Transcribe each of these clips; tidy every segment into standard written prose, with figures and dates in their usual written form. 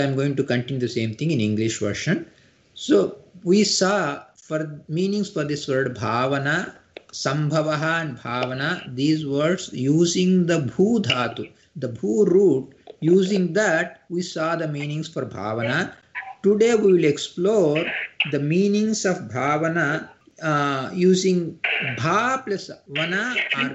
I'm going to continue the same thing in English version. So we saw for meanings for this word bhavana, sambhavaha and bhavana, these words using the bhu dhatu, the bhu root, using that we saw the meanings for bhavana. Today we will explore the meanings of bhavana using bha plus vana or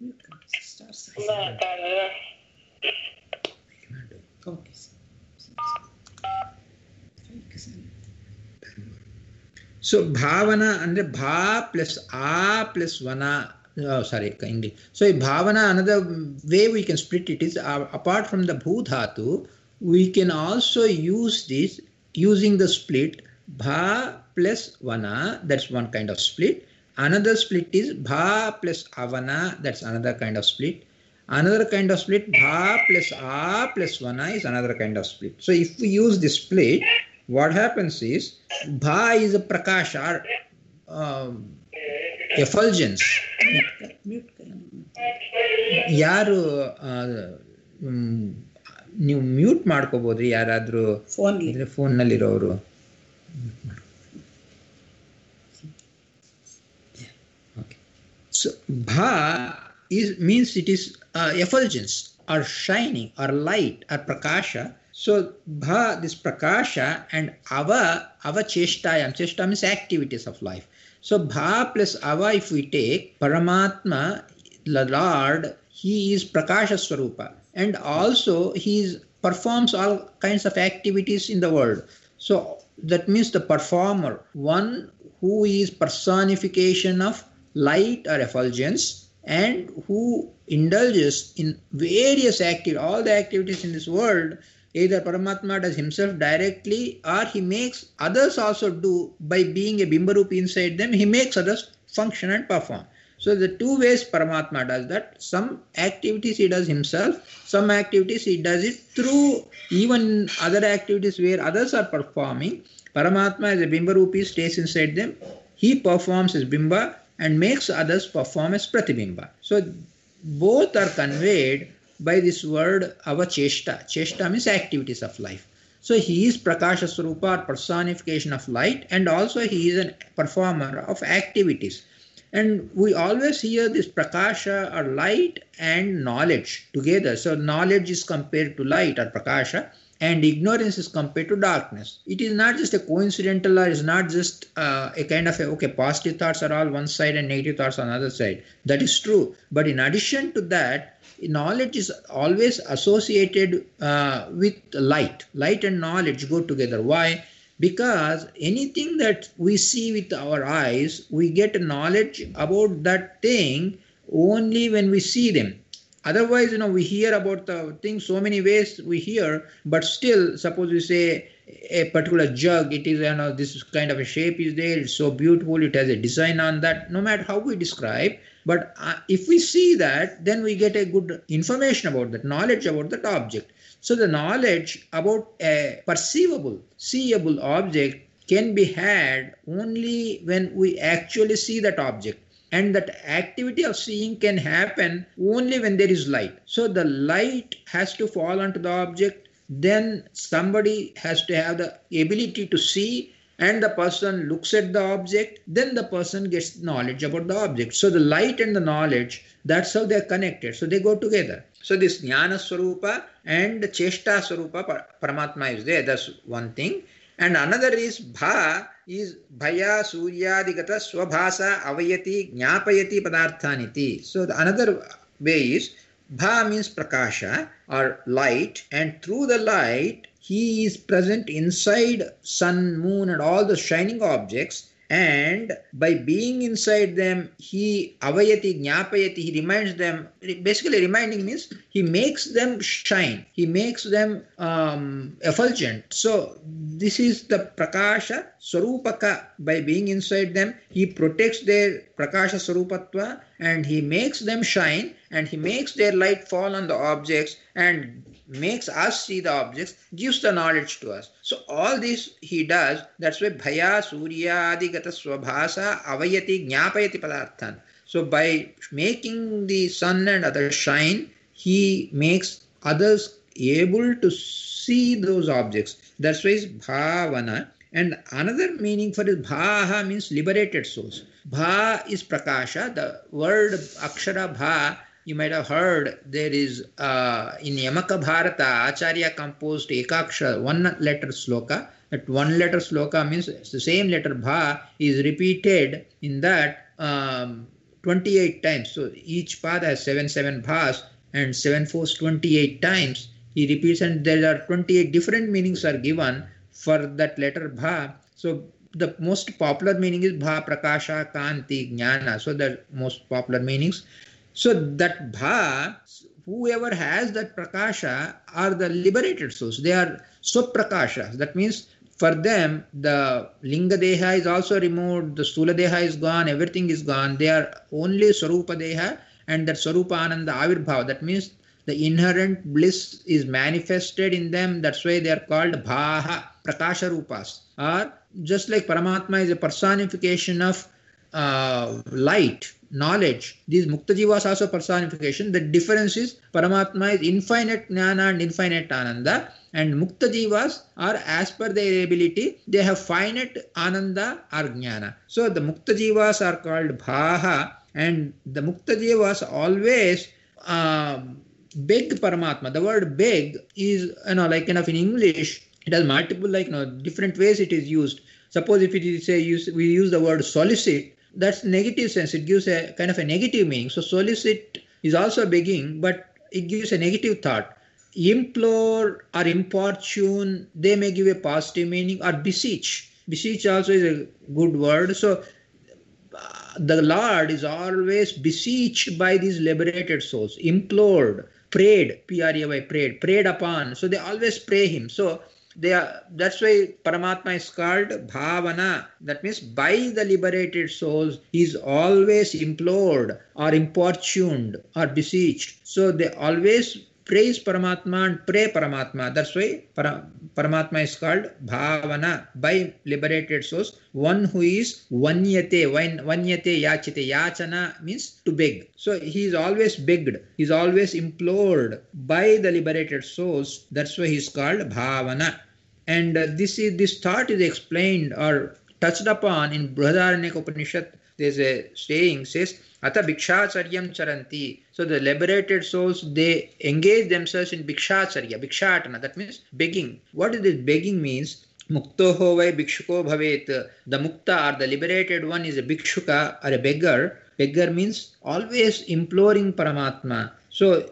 so bhavana and bha plus a plus vana. Oh, sorry, English. So bhavana, another way we can split it is apart from the bhu dhatu, we can also use this using the split bha plus vana. That's one kind of split. Another split is bha plus avana. That's another kind of split. Another kind of split bha plus a plus vana is another kind of split. So if we use this split, what happens is bha is a prakasha, effulgence. ಯಾರು ನೀವು mute ಮಾಡ್ಕೋಬಹುದ್ರಿ ಯಾರಾದ್ರೂ phone ನಲ್ಲಿರೋರು so bha means it is effulgence or shining or light or prakasha. So bha, this prakasha, and ava cheshtayam. Cheshta means activities of life. So bha plus ava, if we take Paramatma, the Lord, he is prakasha swarupa, and also he performs all kinds of activities in the world. So that means the performer, one who is personification of light or effulgence, and who indulges in various activities, all the activities in this world. Either Paramatma does himself directly, or he makes others also do by being a Bimbarup inside them. He makes others function and perform. So the two ways Paramatma does that. Some activities he does himself, some activities he does it through even other activities where others are performing. Paramatma as a Bimbarupi stays inside them. He performs as Bimba and makes others perform as Pratibimba. So both are conveyed by this word avacheshta. Cheshta means activities of life. So he is prakasha swarupa, or personification of light, and also he is a performer of activities. And we always hear this prakasha or light and knowledge together. So knowledge is compared to light or prakasha, and ignorance is compared to darkness. It is not just a coincidental, or is not just a kind of positive thoughts are all one side and negative thoughts on the other side. That is true. But in addition to that, knowledge is always associated with light. Light and knowledge go together. Why? Because anything that we see with our eyes, we get knowledge about that thing only when we see them. Otherwise, we hear about the thing so many ways we hear, but still, suppose we say a particular jug, it is, this kind of a shape is there, it's so beautiful, it has a design on that, no matter how we describe. But if we see that, then we get a good information about that, knowledge about that object. So the knowledge about a perceivable, seeable object can be had only when we actually see that object. And that activity of seeing can happen only when there is light. So the light has to fall onto the object, then somebody has to have the ability to see, and the person looks at the object, then the person gets knowledge about the object. So the light and the knowledge, that's how they're connected. So they go together. So this Jnana Swarupa and Cheshta Swarupa Paramatma is there. That's one thing. And another is Bha is Bhaya Suryadigata Swabhasa Avayati Jnapayati Padarthaniti. So the another way is Bha means Prakasha or light, and through the light he is present inside sun, moon and all the shining objects, and by being inside them, he avayati, jnapayati, he reminds them. Basically reminding means he makes them shine, he makes them effulgent. So this is the prakasha swarupaka. By being inside them, he protects their prakasha swarupatva, and he makes them shine, and he makes their light fall on the objects and makes us see the objects, gives the knowledge to us. So all this he does. That's why Bhaya Surya Adigata Swabhasa Avayati Jnapayati Padarthan. So by making the sun and others shine, he makes others able to see those objects. That's why it's bhavana. And another meaning for it, bhaha means liberated souls. Bha is prakasha. The word akshara bha, you might have heard, there is in Yamaka Bharata, Acharya composed Ekakshara, one letter sloka. That one letter sloka means the same letter bha is repeated in that 28 times. So each pada has 7 bhas and 7 fours 28 times. He repeats, and there are 28 different meanings are given for that letter bha. So the most popular meaning is bha, prakasha, kanti, jnana. So the most popular meanings. So that bha, whoever has that prakasha are the liberated souls. They are swaprakasha. That means for them, the linga deha is also removed, the stula deha is gone, everything is gone. They are only swarupa deha and that swarupa ananda avirbhava. That means the inherent bliss is manifested in them. That's why they are called bhaha, prakasha rupas. Or just like Paramatma is a personification of light, knowledge, these Mukta Jivas also personification. The difference is Paramatma is infinite jnana and infinite ananda, and Mukta Jivas are as per their ability, they have finite ananda or jnana. So the Mukta Jivas are called bhaha, and the Mukta Jivas always beg Paramatma. The word beg is, like in English, it has multiple, different ways it is used. Suppose if it is we use the word solicit, that's negative sense. It gives a kind of a negative meaning. So solicit is also begging, but it gives a negative thought. Implore or importune, they may give a positive meaning, or beseech. Beseech also is a good word. So the Lord is always beseeched by these liberated souls, implored, prayed, P-R-A-Y, prayed upon. So they always pray him. So that's why Paramatma is called bhavana. That means by the liberated souls, he is always implored or importuned or beseeched. So they always praise Paramatma and pray Paramatma. That's why Paramatma is called bhavana, by liberated souls. One who is vanyate yachite. Yachana means to beg. So he is always begged. He is always implored by the liberated souls. That's why he is called bhavana. And this thought is explained or touched upon in Brihadaranyaka Upanishad. There's a saying, says, Ata bhikshacharyam charanti. So the liberated souls, they engage themselves in bhikshacharya, bhikshatana. That means begging. What is this begging means? Muktoho vai bhikshuko bhavet. The mukta or the liberated one is a bhikshuka or a beggar. Beggar means always imploring Paramatma. So,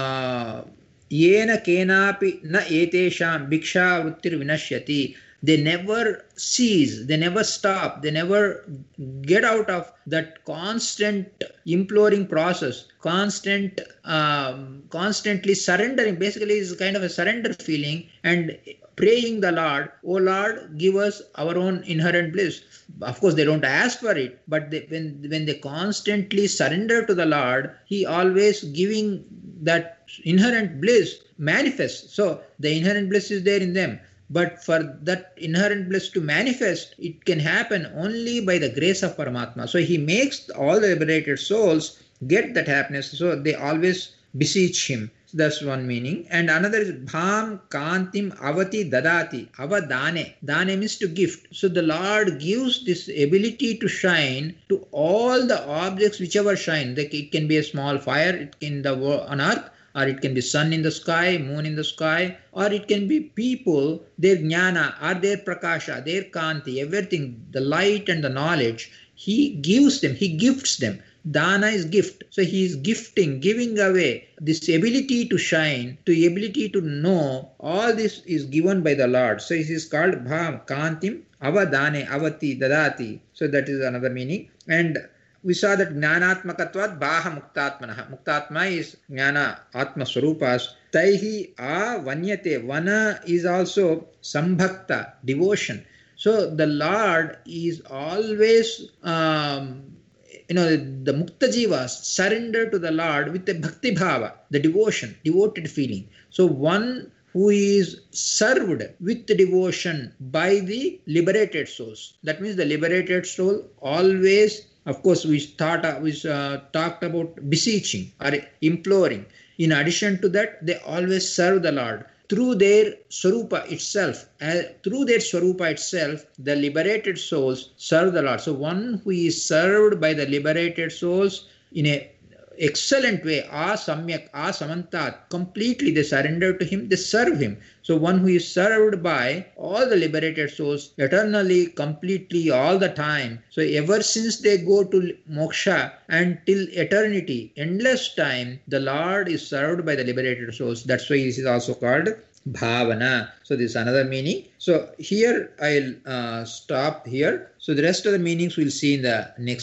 yena kenapi na etesham bhiksha vrittir vinashyati. They never cease, they never stop, they never get out of that constant imploring process, constantly surrendering. Basically, it's kind of a surrender feeling and praying the Lord, oh Lord, give us our own inherent bliss. Of course, they don't ask for it, but when they constantly surrender to the Lord, he always giving that inherent bliss manifests. So the inherent bliss is there in them. But for that inherent bliss to manifest, it can happen only by the grace of Paramatma. So he makes all the liberated souls get that happiness. So they always beseech him. That's one meaning. And another is bham kantim avati dadati. Avadane. Dane means to gift. So the Lord gives this ability to shine to all the objects whichever shine. It can be a small fire, it can on earth, or it can be sun in the sky, moon in the sky, or it can be people, their jnana or their prakasha, their kanti, everything, the light and the knowledge, he gives them, he gifts them. Dana is gift. So he is giving away this ability to shine, to ability to know. All this is given by the Lord. So it is called bham kantim avadane avati dadati. So that is another meaning. And we saw that jnanatmakatvat bhaha muktatmanaha. Muktatma is jnana atma swarupas. Taihi vanyate. Vana is also sambhakta, devotion. So the Lord is always, the Mukta Jivas surrender to the Lord with a bhakti bhava, the devotion, devoted feeling. So one who is served with devotion by the liberated souls. That means the liberated soul always Of course, we talked about beseeching or imploring. In addition to that, they always serve the Lord through their Swarupa itself. Through their Swarupa itself, the liberated souls serve the Lord. So one who is served by the liberated souls in a excellent way, samyak, samantat, completely they surrender to him, they serve him. So one who is served by all the liberated souls eternally, completely, all the time. So ever since they go to moksha and till eternity, endless time, the Lord is served by the liberated souls. That's why this is also called bhavana. So this is another meaning. So here I'll stop here. So the rest of the meanings we'll see in the next